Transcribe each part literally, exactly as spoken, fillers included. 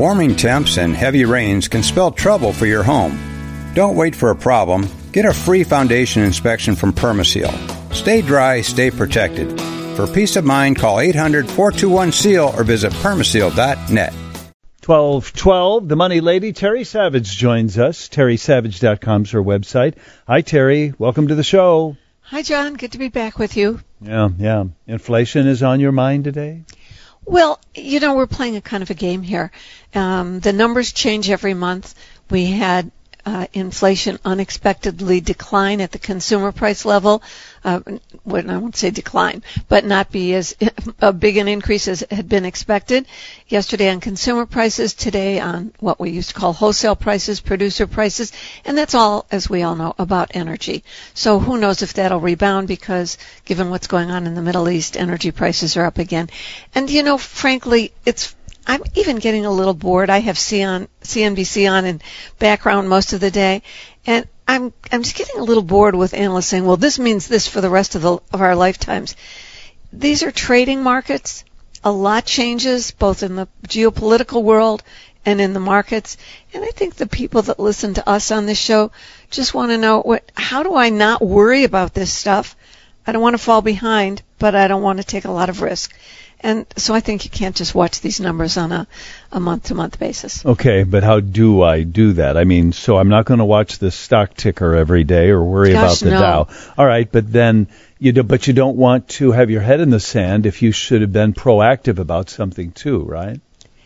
Warming temps and heavy rains can spell trouble for your home. Don't wait for a problem. Get a free foundation inspection from Permaseal. Stay dry, stay protected. For peace of mind, call eight hundred, four two one, S E A L or visit permaseal dot net. twelve twelve, the money lady, Terry Savage, joins us. terry savage dot com is her website. Hi, Terry. Welcome to the show. Hi, John. Good to be back with you. Yeah, yeah. Inflation is on your mind today? Well, you know, we're playing a kind of a game here. Um, the numbers change every month. We had uh, inflation unexpectedly decline at the consumer price level. Uh, well, I won't say decline, but not be as a big an increase as had been expected. Yesterday on consumer prices, today on what we used to call wholesale prices, producer prices, and that's all, as we all know, about energy. So who knows if that'll rebound, because given what's going on in the Middle East, energy prices are up again. And, you know, frankly, it's I'm even getting a little bored. I have C N B C on in background most of the day, and I'm I'm just getting a little bored with analysts saying, well, this means this for the rest of the of our lifetimes. These are trading markets. A lot changes both in the geopolitical world and in the markets. And I think the people that listen to us on this show just want to know, what how do I not worry about this stuff? I don't want to fall behind, but I don't want to take a lot of risk. And so I think you can't just watch these numbers on a, a month-to-month basis. Okay, but how do I do that? I mean, so I'm not going to watch the stock ticker every day or worry Gosh, about the no. Dow. All right, but then you do, but you don't want to have your head in the sand if you should have been proactive about something too, right?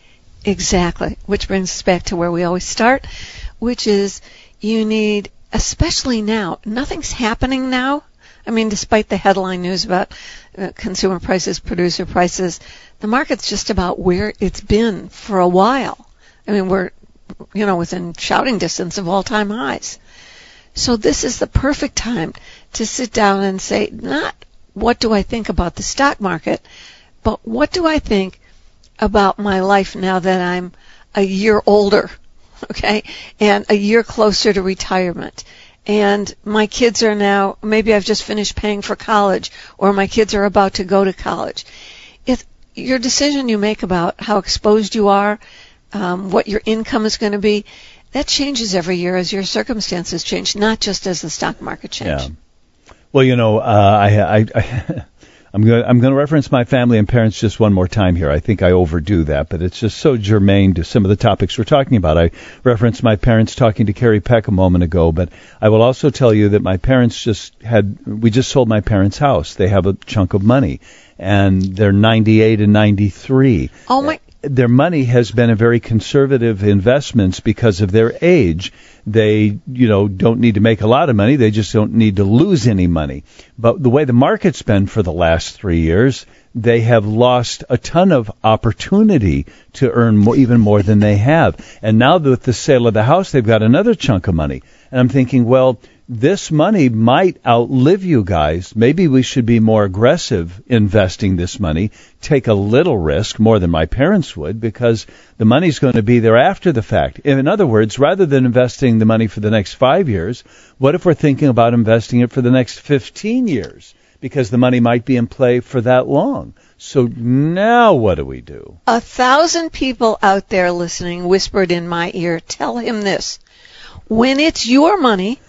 Exactly, which brings us back to where we always start, which is you need, especially now, nothing's happening now. I mean, despite the headline news about uh, consumer prices, producer prices, the market's just about where it's been for a while. I mean, we're, you know, within shouting distance of all-time highs. So this is the perfect time to sit down and say, not what do I think about the stock market, but what do I think about my life now that I'm a year older, okay, and a year closer to retirement. And my kids are now, maybe I've just finished paying for college, or my kids are about to go to college. If your decision you make about how exposed you are, um, what your income is going to be, that changes every year as your circumstances change, not just as the stock market change. Yeah. Well, you know, uh, I, I, I I'm going I'm going to reference my family and parents just one more time here. I think I overdo that, but it's just so germane to some of the topics we're talking about. I referenced my parents talking to Carrie Peck a moment ago, but I will also tell you that my parents just had, we just sold my parents' house. They have a chunk of money, and they're ninety-eight and ninety-three. Oh, my. Their money has been a very conservative investments because of their age. They, you know, don't need to make a lot of money. They just don't need to lose any money. But the way the market's been for the last three years, they have lost a ton of opportunity to earn more, even more than they have. And now with the sale of the house, they've got another chunk of money. And I'm thinking, well, this money might outlive you guys. Maybe we should be more aggressive investing this money, take a little risk, more than my parents would, because the money's going to be there after the fact. In other words, rather than investing the money for the next five years, what if we're thinking about investing it for the next fifteen years? Because the money might be in play for that long. So now what do we do? A thousand people out there listening whispered in my ear, tell him this. When it's your money,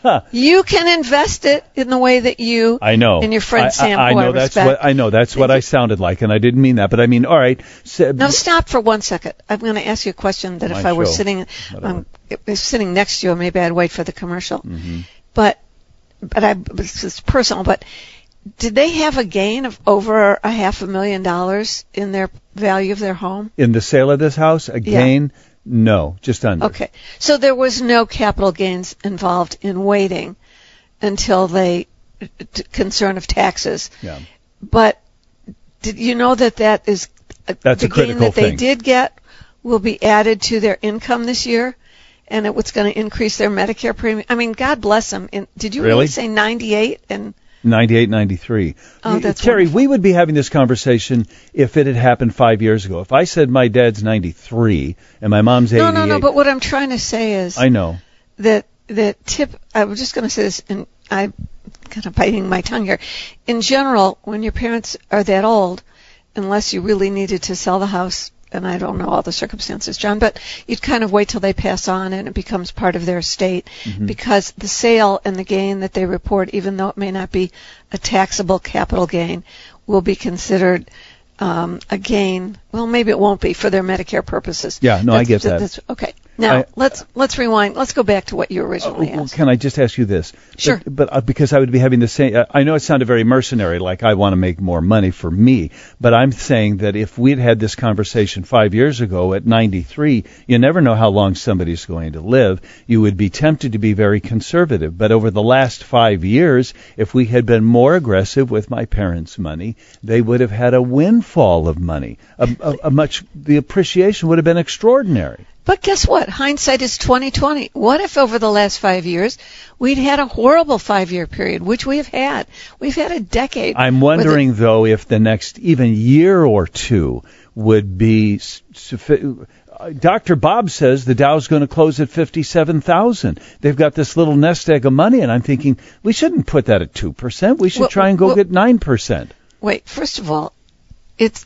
you can invest it in the way that you I know. and your friend Sam, I, I, I who know I that's respect. what I know that's what I sounded like, and I didn't mean that. But I mean, all right. So, now stop for one second. I'm going to ask you a question that My if I were show. sitting, um, if I was sitting next to you, maybe I'd wait for the commercial. Mm-hmm. But, but I, it's personal. But did they have a gain of over a half a million dollars in their value of their home? In the sale of this house, a Yeah. gain? No, just under. Okay. So there was no capital gains involved in waiting until they, t- concern of taxes. Yeah. But did you know that that is, uh, That's the a critical gain that they thing. did get will be added to their income this year? And it was going to increase their Medicare premium. I mean, God bless them. In, did you Really? really say ninety-eight? And ninety-eight, ninety-three. Oh, that's Terry, wonderful. we would be having this conversation if it had happened five years ago. If I said my dad's ninety-three and my mom's eighty-eight. no, no, no. But what I'm trying to say is I know. that that tip. I was just going to say this, and I'm kind of biting my tongue here. In general, when your parents are that old, unless you really needed to sell the house and I don't know all the circumstances, John, but you'd kind of wait till they pass on and it becomes part of their estate, mm-hmm. because the sale and the gain that they report, even though it may not be a taxable capital gain, will be considered um, a gain. Well, maybe it won't be for their Medicare purposes. Yeah, no, that's, I get that. That's, okay. Now, I, let's let's rewind. Let's go back to what you originally uh, asked. Can I just ask you this? Sure. But, but uh, because I would be having the same, uh, I know it sounded very mercenary, like I want to make more money for me, but I'm saying that if we'd had this conversation five years ago at ninety-three, you never know how long somebody's going to live. You would be tempted to be very conservative. But over the last five years, if we had been more aggressive with my parents' money, they would have had a windfall of money. A, a, a much, the appreciation would have been extraordinary. But guess what? Hindsight is twenty twenty. What if over the last five years we'd had a horrible five-year period, which we have had? We've had a decade. I'm wondering, it, though, if the next even year or two would be sufficient. Doctor Bob says the Dow's going to close at fifty-seven thousand. They've got this little nest egg of money, and I'm thinking we shouldn't put that at two percent. We should well, try and go well, get nine percent. Wait, first of all, it's.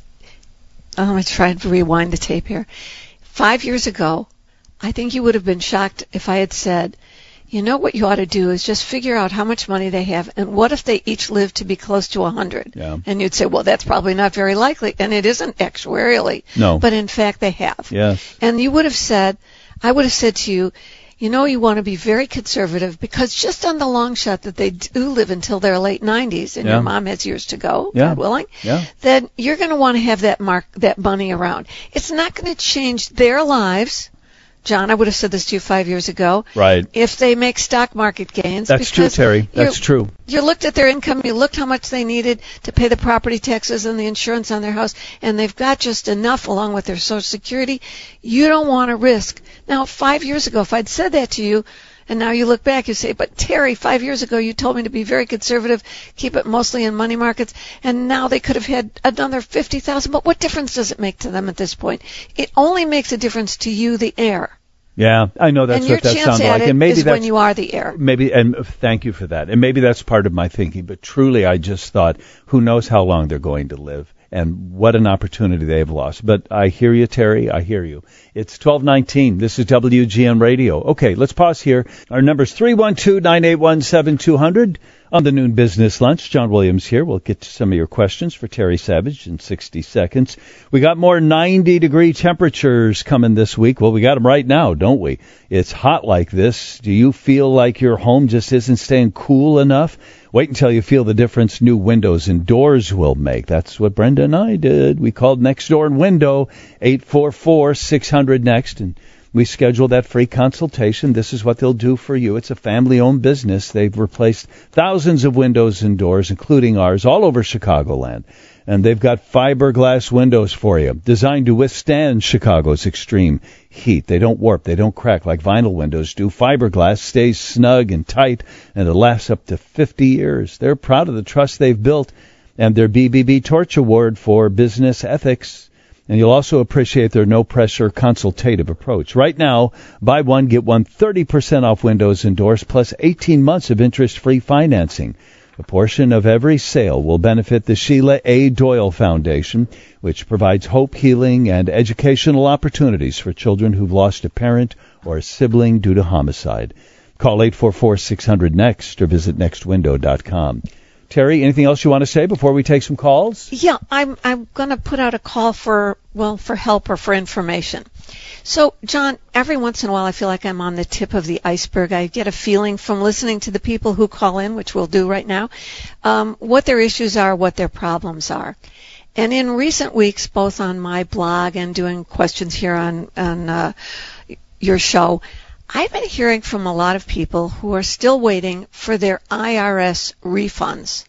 I'm going to try to rewind the tape here. Five years ago, I think you would have been shocked if I had said, you know what you ought to do is just figure out how much money they have, and what if they each live to be close to one hundred? Yeah. And you'd say, well, that's probably not very likely, and it isn't actuarially. No. But in fact, they have. Yes. And you would have said, I would have said to you, you know, you want to be very conservative, because just on the long shot that they do live until their late nineties, and yeah. your mom has years to go, yeah. God willing, yeah. then you're going to want to have that mark, that money around. It's not going to change their lives. John, I would have said this to you five years ago. Right. If they make stock market gains. That's true, Terry. That's true. You looked at their income, you looked how much they needed to pay the property taxes and the insurance on their house, and they've got just enough along with their Social Security. You don't want to risk. Now, five years ago, if I'd said that to you, and now you look back, you say, but Terry, five years ago you told me to be very conservative, keep it mostly in money markets, and now they could have had another fifty thousand dollars. But what difference does it make to them at this point? It only makes a difference to you, the heir. Yeah, I know that's and what that sounds sounds like. And maybe is that's when you are the heir. Maybe, and thank you for that. And maybe that's part of my thinking. But truly, I just thought, who knows how long they're going to live, and what an opportunity they've lost. But I hear you, Terry. I hear you. It's twelve nineteen. This is W G N Radio. Okay, let's pause here. Our number's three one two, nine eight one, seven two zero zero. On the Noon Business Lunch, John Williams here. We'll get to some of your questions for Terry Savage in sixty seconds. We got more ninety-degree temperatures coming this week. Well, we got them right now, don't we? It's hot like this. Do you feel like your home just isn't staying cool enough? Wait until you feel the difference new windows and doors will make. That's what Brenda and I did. We called Next Door and Window, eight four four, six hundred, NEXT, and we scheduled that free consultation. This is what they'll do for you. It's a family-owned business. They've replaced thousands of windows and doors, including ours, all over Chicagoland. And they've got fiberglass windows for you, designed to withstand Chicago's extreme heat. They don't warp. They don't crack like vinyl windows do. Fiberglass stays snug and tight, and it lasts up to fifty years. They're proud of the trust they've built and their B B B Torch Award for business ethics. And you'll also appreciate their no-pressure consultative approach. Right now, buy one, get one thirty percent off windows and doors, plus eighteen months of interest-free financing. A portion of every sale will benefit the Sheila A. Doyle Foundation, which provides hope, healing, and educational opportunities for children who've lost a parent or a sibling due to homicide. Call eight four four, six hundred, NEXT or visit next window dot com. Terry, anything else you want to say before we take some calls? Yeah, I'm I'm going to put out a call for, well, for help or for information. So, John, every once in a while I feel like I'm on the tip of the iceberg. I get a feeling from listening to the people who call in, which we'll do right now, um, what their issues are, what their problems are. And in recent weeks, both on my blog and doing questions here on, on uh, your show, I've been hearing from a lot of people who are still waiting for their I R S refunds.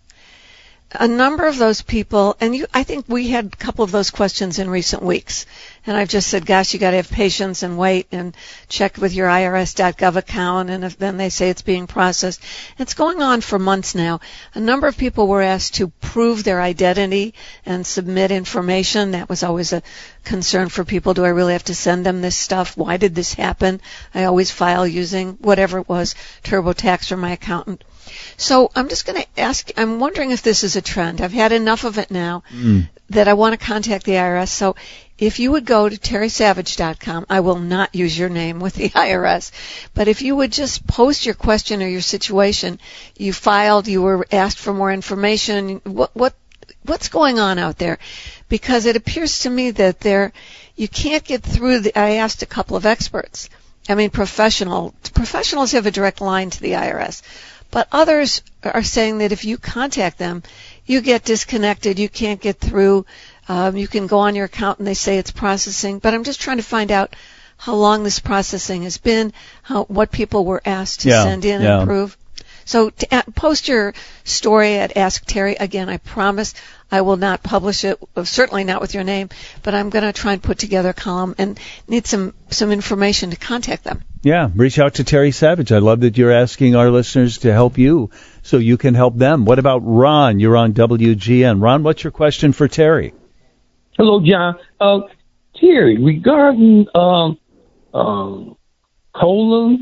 A number of those people, and you, I think we had a couple of those questions in recent weeks, and I've just said, gosh, you got to have patience and wait and check with your I R S dot gov account, and if then they say it's being processed. It's going on for months now. A number of people were asked to prove their identity and submit information. That was always a concern for people. Do I really have to send them this stuff? Why did this happen? I always file using whatever it was, TurboTax or my accountant. So I'm just going to ask, I'm wondering if this is a trend. I've had enough of it now mm. that I want to contact the I R S. So if you would go to terry savage dot com, I will not use your name with the I R S, but if you would just post your question or your situation, you filed, you were asked for more information, what, what what's going on out there? Because it appears to me that there, you can't get through the, I asked a couple of experts. I mean, professional, professionals have a direct line to the I R S, but others are saying that if you contact them, you get disconnected, you can't get through, um, you can go on your account and they say it's processing, but I'm just trying to find out how long this processing has been, how, what people were asked to yeah, send in yeah. and prove. So to, uh, post your story at Ask Terry. Again, I promise I will not publish it, certainly not with your name, but I'm going to try and put together a column and need some, some information to contact them. Yeah, reach out to Terry Savage. I love that you're asking our listeners to help you so you can help them. What about Ron? You're on W G N. Ron, what's your question for Terry? Hello, John. Uh, Terry, regarding um, um, cola,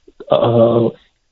uh,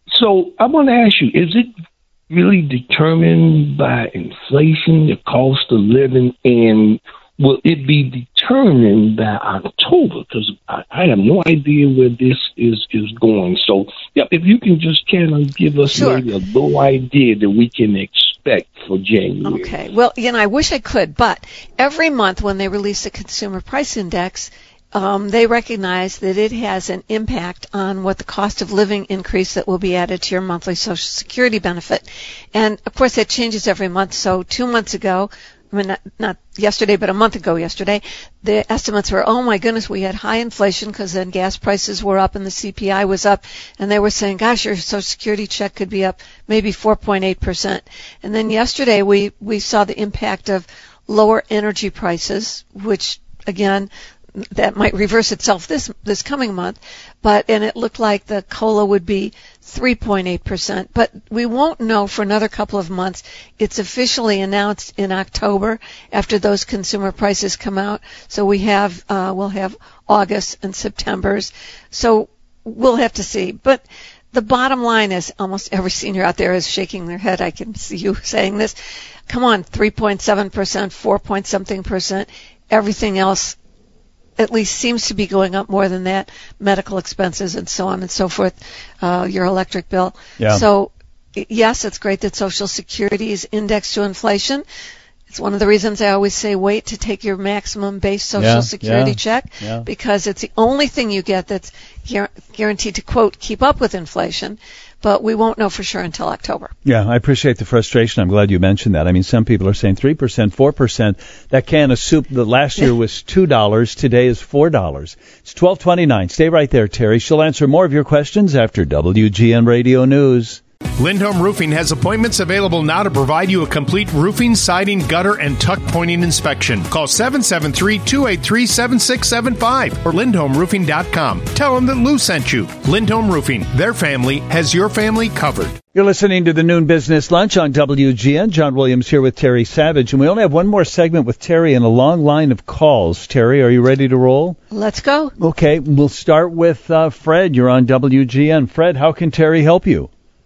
so I want to ask you, is it really determined by inflation, the cost of living, and will it be determined by October? Because I, I have no idea where this is, is going. So, yeah, if you can just kind of give us Sure. maybe a low idea that we can expect for January. Okay. Well, you know, I wish I could, but every month when they release the Consumer Price Index, um, they recognize that it has an impact on what the cost of living increase that will be added to your monthly Social Security benefit. And, of course, that changes every month. So two months ago, I mean, not, not yesterday, but a month ago yesterday, the estimates were, oh, my goodness, we had high inflation because then gas prices were up and the C P I was up. And they were saying, gosh, your Social Security check could be up maybe four point eight percent. And then yesterday we, we saw the impact of lower energy prices, which, again, that might reverse itself this this coming month, but and it looked like the COLA would be three point eight percent, but we won't know for another couple of months. It's officially announced in October after those consumer prices come out, so we have uh, we'll have August and September's, so we'll have to see. But the bottom line is, almost every senior out there is shaking their head. I can see you saying this. Come on, three point seven percent, four point something percent. Everything else at least seems to be going up more than that, medical expenses and so on and so forth, uh, your electric bill. Yeah. So, yes, it's great that Social Security is indexed to inflation. It's one of the reasons I always say wait to take your maximum base Social Yeah, Security yeah, check, yeah. because it's the only thing you get that's guar- guaranteed to, quote, keep up with inflation. But we won't know for sure until October. Yeah, I appreciate the frustration. I'm glad you mentioned that. I mean, some people are saying three percent, four percent. That can of soup that last year was two dollars, today is four dollars. It's twelve twenty-nine. Stay right there, Terry. She'll answer more of your questions after W G N Radio News. Lindholm Roofing has appointments available now to provide you a complete roofing, siding, gutter, and tuck pointing inspection. Call seven seven three, two eight three, seven six seven five or lindholm roofing dot com. Tell them that Lou sent you. Lindholm Roofing, their family has your family covered. You're listening to the Noon Business Lunch on W G N. John Williams here with Terry Savage, and we only have one more segment with Terry and a long line of calls. Terry, are you ready to roll? Let's go. Okay, we'll start with uh, Fred. You're on W G N. Fred, how can Terry help you?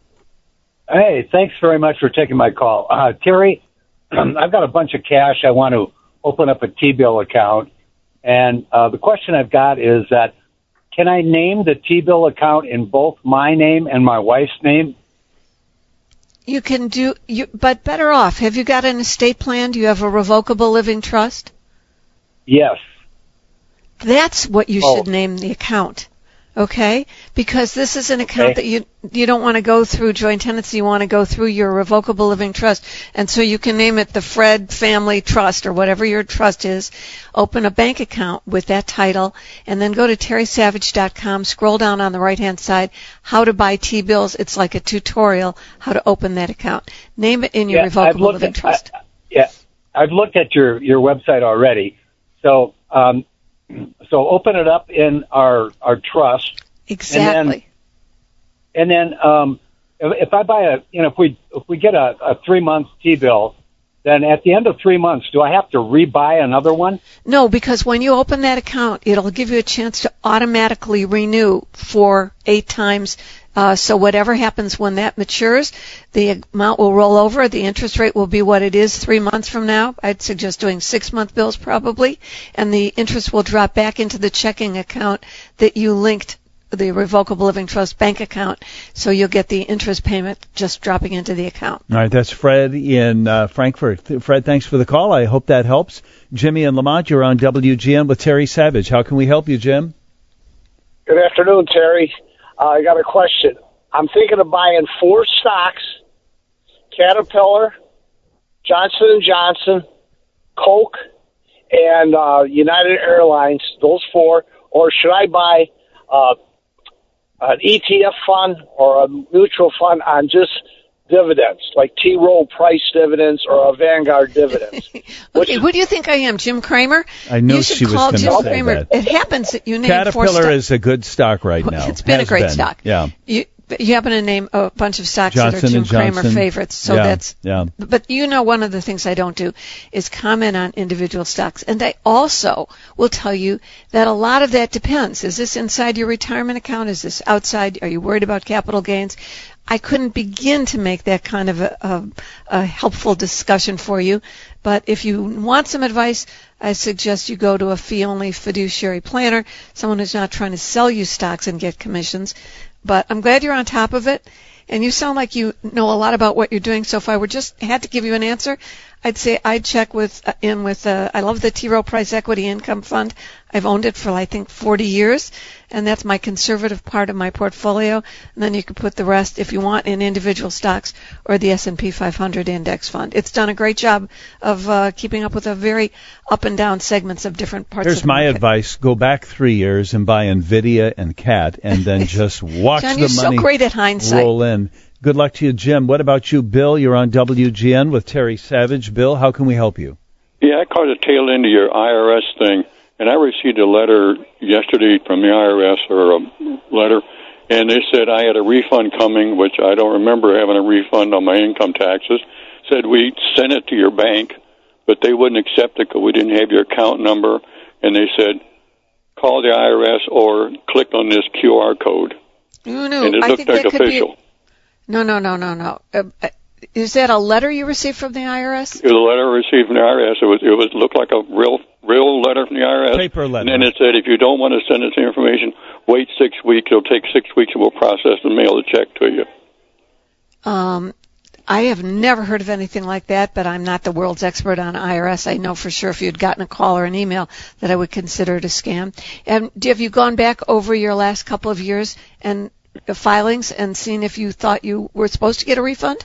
Hey, thanks very much for taking my call. Uh, Terry, I've got a bunch of cash. I want to open up a T-bill account. And uh, the question I've got is that, can I name the T-bill account in both my name and my wife's name? You can do, you, but better off. Have you got an estate plan? Do you have a revocable living trust? Yes. That's what you Oh. should name the account. Okay? Because this is an account Okay. that you you don't want to go through joint tenancy. You want to go through your revocable living trust. And so you can name it the Fred Family Trust or whatever your trust is. Open a bank account with that title and then go to terry savage dot com. Scroll down on the right-hand side, how to buy T-bills. It's like a tutorial how to open that account. Name it in your Yeah, I've revocable looked living at, trust. I, yeah, I've looked at your, your website already. So, um, so open it up in our, our trust. Exactly. And then, and then um, if, if I buy a, you know, if we if we get a, a three month T bill, then at the end of three months, do I have to rebuy another one? No, because when you open that account, it'll give you a chance to automatically renew for eight times Uh, so whatever happens when that matures, the amount will roll over. The interest rate will be what it is three months from now. I'd suggest doing six-month bills probably, and the interest will drop back into the checking account that you linked the Revocable Living Trust bank account, so you'll get the interest payment just dropping into the account. All right, that's Fred in uh, Frankfurt. Fred, thanks for the call. I hope that helps. Jimmy in Lamont, you're on W G N with Terry Savage. How can we help you, Jim? Good afternoon, Terry. Uh, I got a question. I'm thinking of buying four stocks: Caterpillar, Johnson and Johnson, Coke, and uh, United Airlines. Those four, or should I buy uh, an E T F fund or a mutual fund on just dividends, like T. Rowe Price dividends or a Vanguard dividends? Okay, who do you think I am, Jim Kramer? I knew you should she was call going Jim to say Kramer. that. It happens that you name four Caterpillar stocks. is a good stock right now. It's been Has a great been. stock. Yeah. You, you happen to name a bunch of stocks Johnson that are Jim and Johnson. Kramer favorites, so Yeah, that's. yeah. But you know, one of the things I don't do is comment on individual stocks, and I also will tell you that a lot of that depends. Is this inside your retirement account? Is this outside? Are you worried about capital gains? I couldn't begin to make that kind of a, a, a helpful discussion for you. But if you want some advice, I suggest you go to a fee-only fiduciary planner, someone who's not trying to sell you stocks and get commissions. But I'm glad you're on top of it, and you sound like you know a lot about what you're doing. So if I were just had to give you an answer, I'd say I'd check with uh, in with. Uh, I love the T. Rowe Price Equity Income Fund. I've owned it for I think forty years, and that's my conservative part of my portfolio. And then you could put the rest, if you want, in individual stocks or the S and P five hundred Index Fund. It's done a great job of uh, keeping up with a very up and down segments of different parts. Here's of the my market. advice: go back three years and buy Nvidia and Cat, and then just watch John, the you're money so great at hindsight. roll in. Good luck to you, Jim. What about you, Bill? You're on W G N with Terry Savage. Bill, how can we help you? Yeah, I caught the tail end of your I R S thing, and I received a letter yesterday from the I R S, or a letter, and they said I had a refund coming, which I don't remember having a refund on my income taxes. Said we sent it to your bank, but they wouldn't accept it because we didn't have your account number, and they said call the I R S or click on this Q R code. No, no, And it I looked think like that could official. be. No, no, no, no, no. Uh, uh, is that a letter you received from the I R S? It was a letter I received from the I R S. It was it was looked like a real real letter from the I R S. Paper letter. And then it said if you don't want to send us the information, wait six weeks. It'll take six weeks, and we'll process and mail the check to you. Um, I have never heard of anything like that, but I'm not the world's expert on I R S. I know for sure if you'd gotten a call or an email that I would consider it a scam. And have you gone back over your last couple of years and uh, filings and seen if you thought you were supposed to get a refund?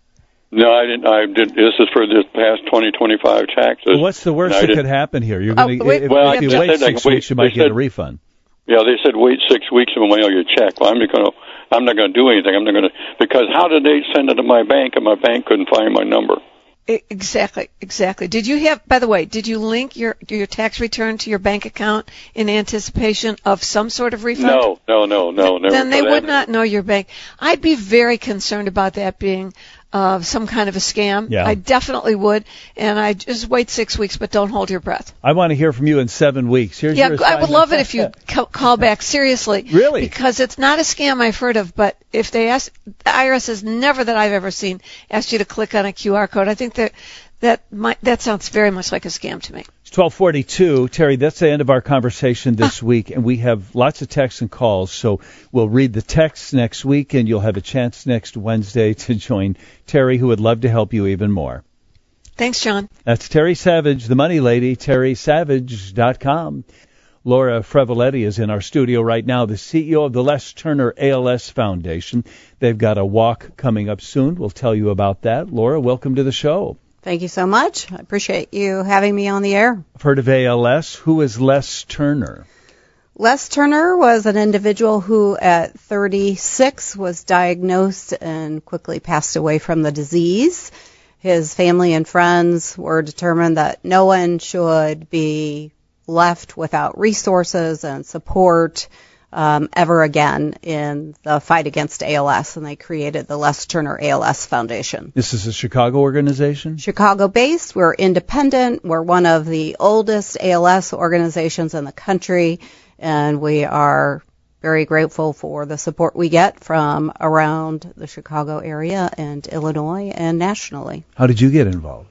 No, I didn't. I did. This is for this past twenty twenty-five taxes. Well, what's the worst And I that didn't- could happen here? You're Oh, going to wait, if, well, if I you just wait said I six can wait- weeks, you might they get said- a refund. Yeah, they said wait six weeks and we'll mail your check. Well, I'm not going to. I'm not going to do anything. I'm not going to because how did they send it to my bank and my bank couldn't find my number? I- Exactly, exactly. Did you have, by the way, did you link your your tax return to your bank account in anticipation of some sort of refund? No, no, no, no. Never Then they for would that. not know your bank. I'd be very concerned about that being uh, some kind of a scam. Yeah. I definitely would, and I just wait six weeks, but don't hold your breath. I want to hear from you in seven weeks. Here's Yeah, your I would assignment. love it if you ca- call back seriously. Really? Because it's not a scam I've heard of, but if they ask, the I R S has never that I've ever seen asked you to click on a Q R code. I think that that might, that sounds very much like a scam to me. It's twelve forty-two. Terry, that's the end of our conversation this week, and we have lots of texts and calls, so we'll read the texts next week, and you'll have a chance next Wednesday to join Terry, who would love to help you even more. Thanks, John. That's Terry Savage, the money lady, terry savage dot com. Laura Frevoletti is in our studio right now, the C E O of the Les Turner A L S Foundation. They've got a walk coming up soon. We'll tell you about that. Laura, welcome to the show. Thank you so much. I appreciate you having me on the air. I've heard of A L S. Who is Les Turner? Les Turner was an individual who at thirty-six was diagnosed and quickly passed away from the disease. His family and friends were determined that no one should be left without resources and support um, ever again in the fight against A L S, and they created the Les Turner A L S Foundation. This is a Chicago organization? Chicago-based. We're independent. We're one of the oldest A L S organizations in the country, and we are very grateful for the support we get from around the Chicago area and Illinois and nationally. How did you get involved?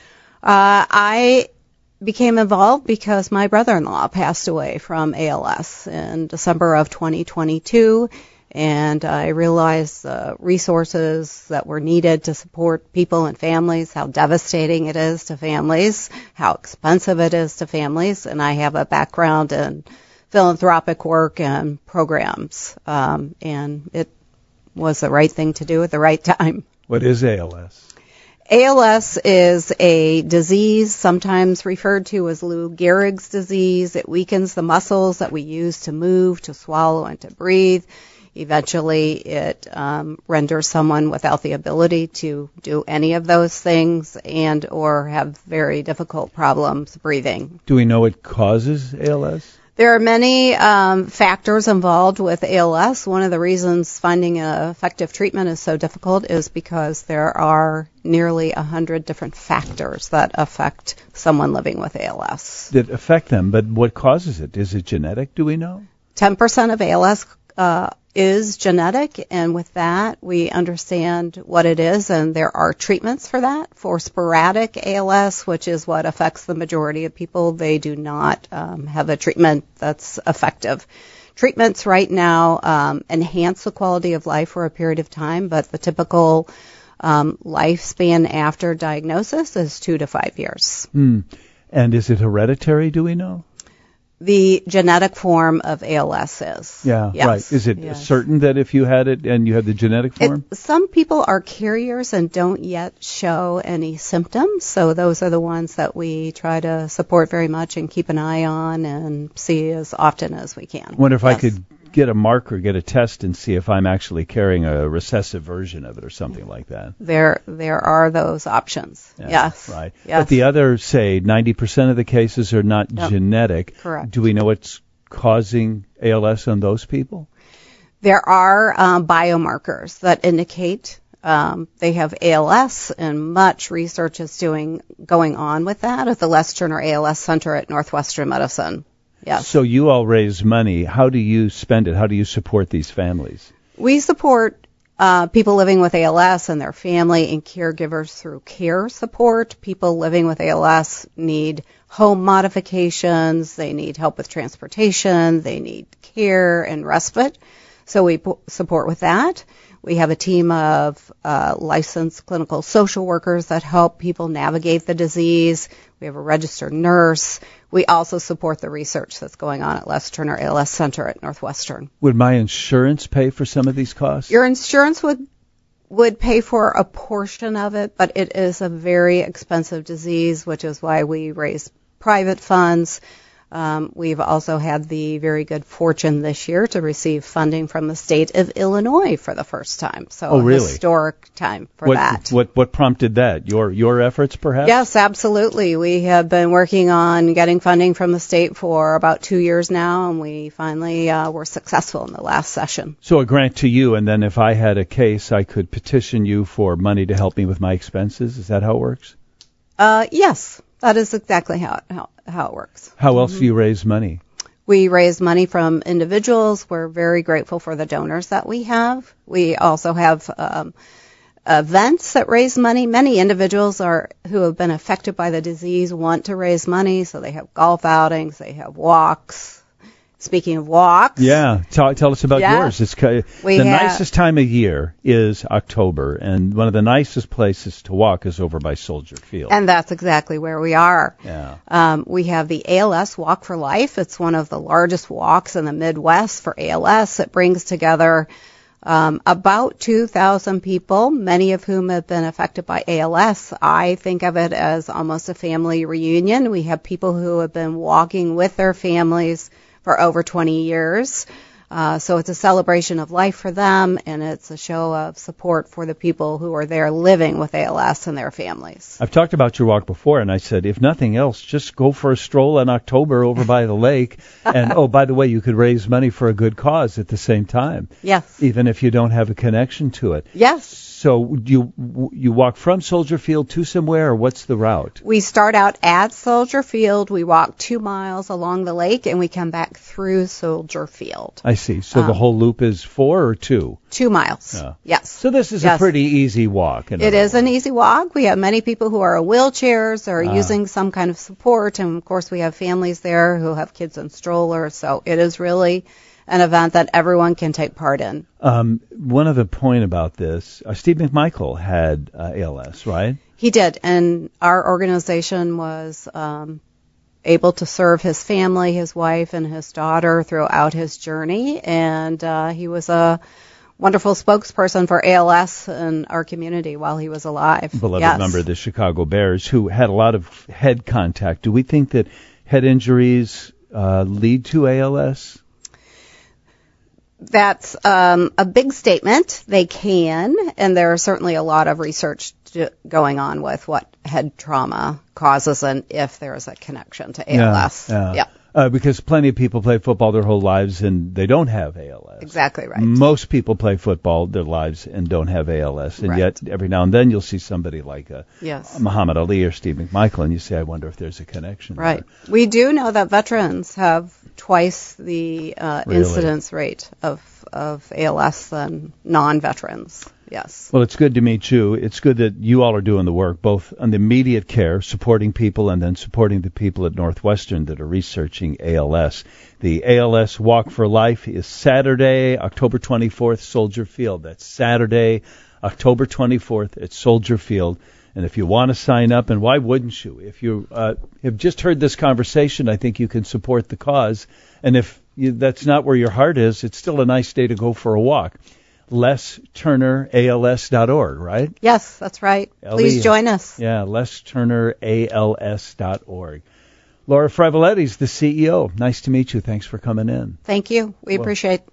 Uh, I became involved because my brother-in-law passed away from A L S in December of twenty twenty-two, and I realized the resources that were needed to support people and families, how devastating it is to families, how expensive it is to families, and I have a background in philanthropic work and programs, um, and it was the right thing to do at the right time. What is A L S? A L S is a disease sometimes referred to as Lou Gehrig's disease. It weakens the muscles that we use to move, to swallow, and to breathe. Eventually, it um, renders someone without the ability to do any of those things and or have very difficult problems breathing. Do we know what causes A L S? There are many um, factors involved with A L S. One of the reasons finding an effective treatment is so difficult is because there are nearly one hundred different factors that affect someone living with A L S. That affect them, but what causes it? Is it genetic, do we know? ten percent of A L S uh, is genetic, and with that, we understand what it is, and there are treatments for that. For sporadic A L S, which is what affects the majority of people, they do not um, have a treatment that's effective. Treatments right now um, enhance the quality of life for a period of time, but the typical um, lifespan after diagnosis is two to five years. Mm. And is it hereditary, do we know? The genetic form of A L S is. Yeah, yes. right. Is it yes. certain that if you had it and you had the genetic form? It, some people are carriers and don't yet show any symptoms, so those are the ones that we try to support very much and keep an eye on and see as often as we can. I wonder if yes. I could get a marker, get a test, and see if I'm actually carrying a recessive version of it or something like that. There there are those options. Yeah, yes. Right. Yes. But the other, say, ninety percent of the cases are not Yep. genetic. Correct. Do we know what's causing A L S on those people? There are um, biomarkers that indicate um, they have A L S, and much research is doing going on with that at the Les Turner A L S Center at Northwestern Medicine. Yes. So you all raise money. How do you spend it? How do you support these families? We support uh, people living with A L S and their family and caregivers through care support. People living with A L S need home modifications. They need help with transportation. They need care and respite. So we p- support with that. We have a team of uh, licensed clinical social workers that help people navigate the disease. We have a registered nurse. We also support the research that's going on at Les Turner A L S Center at Northwestern. Would my insurance pay for some of these costs? Your insurance would would pay for a portion of it, but it is a very expensive disease, which is why we raise private funds. Um, we've also had the very good fortune this year to receive funding from the state of Illinois for the first time. So oh, really? a historic time for what, that. What what prompted that? Your your efforts, perhaps? Yes, absolutely. We have been working on getting funding from the state for about two years now, and we finally uh, were successful in the last session. So a grant to you, and then if I had a case, I could petition you for money to help me with my expenses? Is that how it works? Uh, yes, that is exactly how it, how, how it works. How else do you raise money? We raise money from individuals. We're very grateful for the donors that we have. We also have um, events that raise money. Many individuals are who have been affected by the disease want to raise money, so they have golf outings, they have walks. Speaking of walks. Yeah, tell, tell us about Yeah. yours. It's the We have- nicest time of year is October, and one of the nicest places to walk is over by Soldier Field. And that's exactly where we are. Yeah. Um, we have the A L S Walk for Life. It's one of the largest walks in the Midwest for A L S. It brings together um, about two thousand people, many of whom have been affected by A L S. I think of it as almost a family reunion. We have people who have been walking with their families for over twenty years. Uh, so it's a celebration of life for them, and it's a show of support for the people who are there living with A L S and their families. I've talked about your walk before, and I said, if nothing else, just go for a stroll in October over by the lake. And, oh, by the way, you could raise money for a good cause at the same time. Yes. Even if you don't have a connection to it. Yes. So you you walk from Soldier Field to somewhere, or what's the route? We start out at Soldier Field. We walk two miles along the lake, and we come back through Soldier Field. I see. So Um, the whole loop is four or two? Two miles. Yeah. Yes. So this is Yes. a pretty easy walk. in It other is an words. easy walk. We have many people who are in wheelchairs or Ah. using some kind of support, and of course we have families there who have kids in strollers. So it is really an event that everyone can take part in. Um, one other point about this, uh, Steve McMichael had uh, A L S, right? He did, and our organization was um, able to serve his family, his wife, and his daughter throughout his journey, and uh, he was a wonderful spokesperson for A L S in our community while he was alive. Beloved Yes. member of the Chicago Bears, who had a lot of head contact. Do we think that head injuries uh, lead to A L S? That's um, a big statement. They can, and there is certainly a lot of research to, going on with what head trauma causes and if there is a connection to A L S. Yeah. yeah. Uh, because plenty of people play football their whole lives and they don't have A L S. Exactly right. Most people play football their lives and don't have A L S, and Right. yet every now and then you'll see somebody like a Yes. Muhammad Ali or Steve McMichael, and you say, I wonder if there's a connection. Right. there. We do know that veterans have twice the uh, Really? incidence rate of of A L S than non-veterans. Yes. Well, it's good to meet you. It's good that you all are doing the work, both on the immediate care, supporting people, and then supporting the people at Northwestern that are researching A L S. The A L S Walk for Life is Saturday, October twenty-fourth, Soldier Field. That's Saturday, October twenty-fourth at Soldier Field. And if you want to sign up, and why wouldn't you? If you uh, have just heard this conversation, I think you can support the cause. And if you, that's not where your heart is, it's still a nice day to go for a walk. Les Turner A L S dot org, right? Yes, that's right. L E Please join us. Yeah, Les Turner A L S dot org. Laura Frivoletti's the C E O. Nice to meet you. Thanks for coming in. Thank you. We Well, appreciate